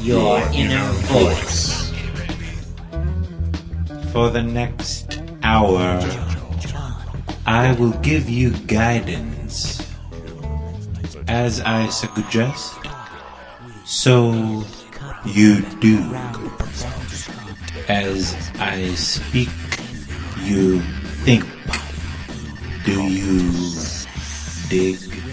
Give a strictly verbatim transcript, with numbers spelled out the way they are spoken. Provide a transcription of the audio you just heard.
your inner voice. For the next hour, I will give you guidance. As I suggest, so you do. As I speak, you think. Do you dig?